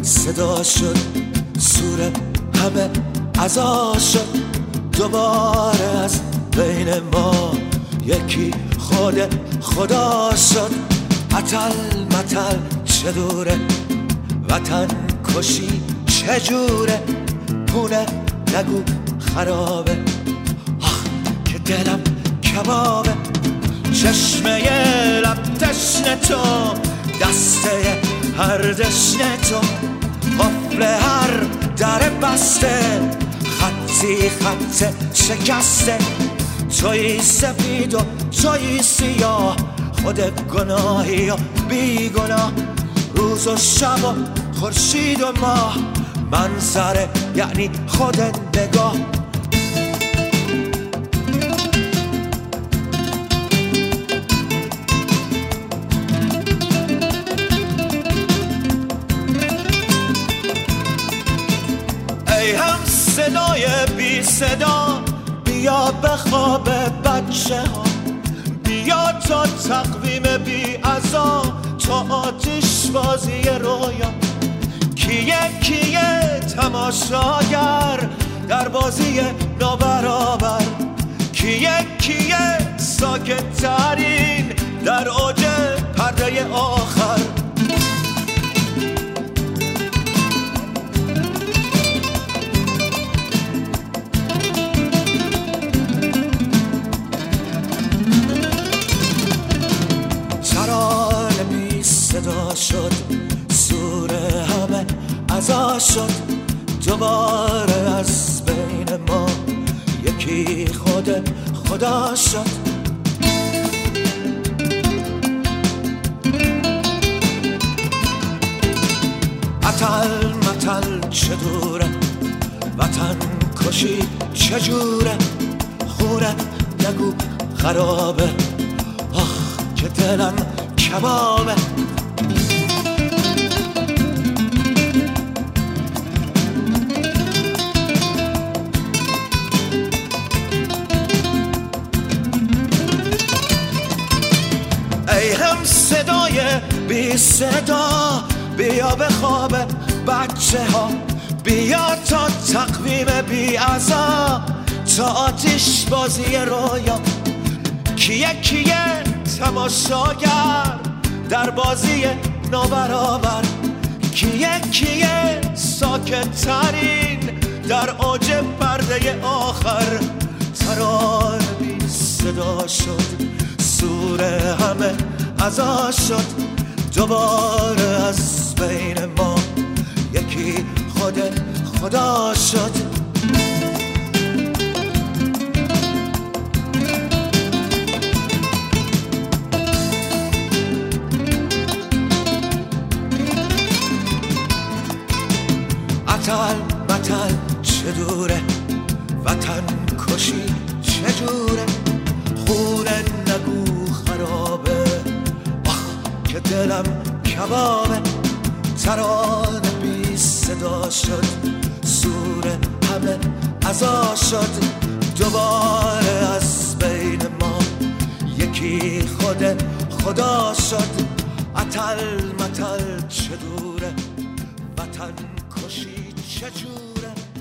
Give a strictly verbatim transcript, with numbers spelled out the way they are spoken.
صدا شد، سور همه عزا شد. دوباره از بین ما یکی خود خدا شد. عطل مطل چه دوره، وطن کشی چه جوره. پونه نگو خرابه، آخ که دلم کبابه. چشمه لب تشنه تو، دسته هر دشنه تو. قفل هر در بسته، خطی خط شکسته. توی سفید و توی سیاه، خود گناهی و بی گناه. روز و شب و خورشید و ماه، منظره یعنی خود نگاه. ای هم صدای بی صدا، بیا به خواب بچه ها. بیا تا تقویم بی عزا، تا آتش بازی رویا. کیه کیه تماشاگر در بازی نابرابر. کیه کیه ساکت ترین در اوج پرده آخر. ترانه بی صدا شد، سور همه عزا شد. دوباره از بین ما یکی خود خدا شد. عطل مطل چه دوره، وطن کشی چه جوره. خونه نگو خرابه، آخ که دلم کبابه. ای هم صدای بی صدا، بیا به خواب بچه ها. بیا تا تقویم بی عزا، تا آتش بازی رویا. کیه کیه تماشاگر در بازی نابرابر. کیه کیه ساکت ترین در اوج پرده آخر. ترانه بی صدا شد، سور همه عزا شد. دوباره از بین ما یکی خود خدا شد. عطل مطل چه دوره، وطن کشی چه جوره. خونه نگو خرابه، آخ که دلم کبابه. ترانه بی صدا شد، سور همه عزا شد. دوباره از بین ما یکی خود خدا شد. عطل مطل چه دوره، وطن کشی چه جوره.